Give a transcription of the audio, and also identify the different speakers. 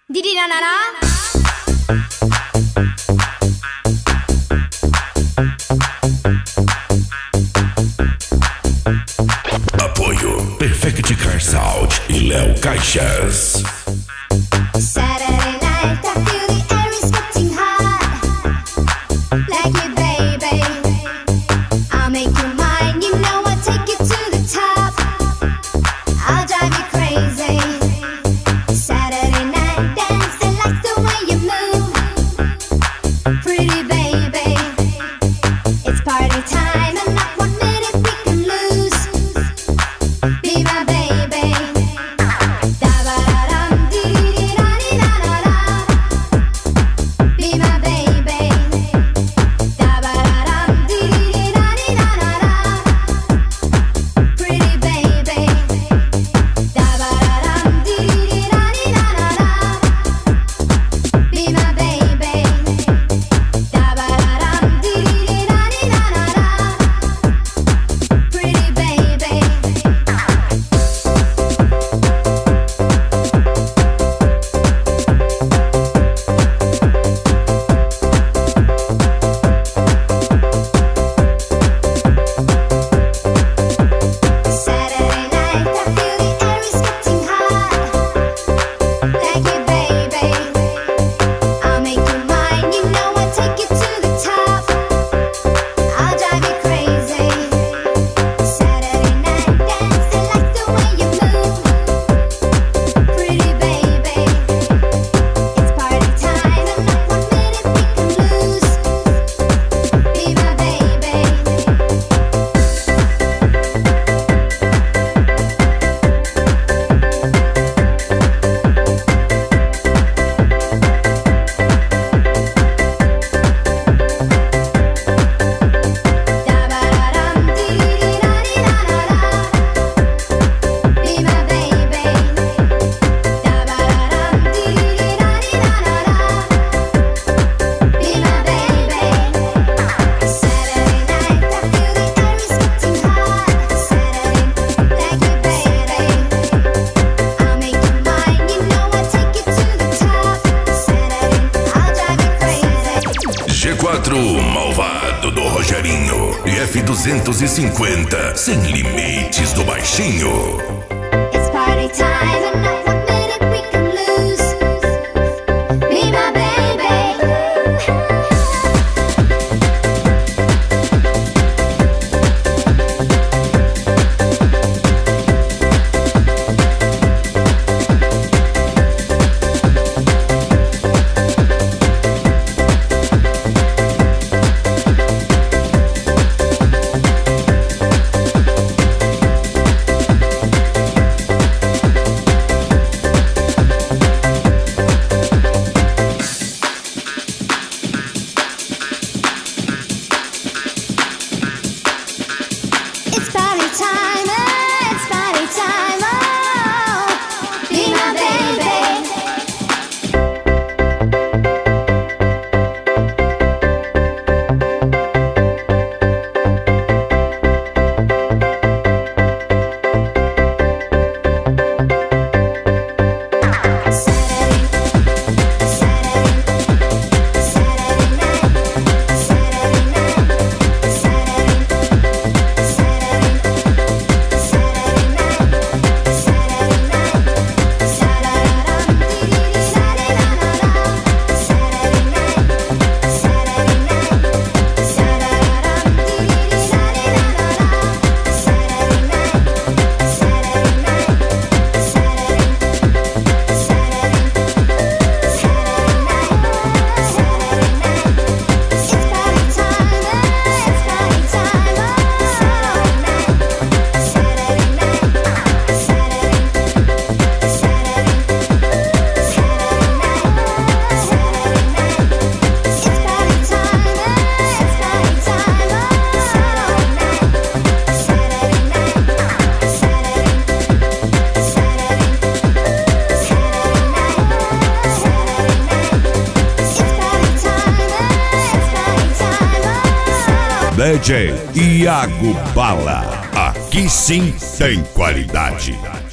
Speaker 1: Didi na na na.
Speaker 2: Apoio Perfect Car Sound e Léo Caixas.
Speaker 1: Saturday night, I feel the air is getting hot. Like it, baby. I'll make you mine, you know I'll take you to the top. I'll drive you crazy. Saturday night, dancing like the way you move. Pretty baby, it's party time and not 1 minute we can lose. Be my baby. Da-ba-da-dum, dee-dee-da-dee-da-da-da. Be my baby. Da-ba-da-dum, dee-dee-da-dee-da-da-da. Pretty baby. Da-ba-da-dum, dee-dee-da-dee-da-da-da. Be my baby. Da-ba-da-dum, dee-dee-da-dee-da-da-da. Pretty baby. Saturday night, I feel the air is getting hot. Like it, baby. I'll make you mine, you know I'll take you to the top. I'll drive you crazy. Saturday night, dancing like the way you move. Pretty baby, it's party time and not 1 minute we can lose. Be my baby. Da-ba-da-dum, dee-dee-da-dee-da-da-da. Be my baby. Da-ba-da-dum, dee-dee-da-dee-da-da-da. Be my baby. Saturday night, I feel the air is getting hot. Saturday, like it, baby. I'll make you mine, you know I'll take you to the top. Saturday, I'll drive you crazy.
Speaker 2: G4 Malvado do Rogerinho e F250 Sem Limites do Baixinho.
Speaker 1: It's party time and not 1 minute we can lose. Be my baby. It's party time, it's party time, oh. Be my baby. Saturday, Saturday night, Saturday night, Saturday, Saturday night, Saturday night, sa-da-da-dum, dee-dee-da-dee-da-da-da. Saturday night, Saturday night, sa-da-da-dum, dee-dee-da-dee-da-da-da. Saturday night, Saturday night, Saturday, Saturday, Saturday night, Saturday night. It's party time, it's party time, oh. Saturday night, Saturday night, Saturday, Saturday, Saturday night, Saturday night. It's party time, it's party time, oh. Saturday night, Saturday night, Saturday, Saturday, Saturday night, Saturday night. It's party time, oh.
Speaker 2: DJ Iago Bala. Aqui sim tem qualidade.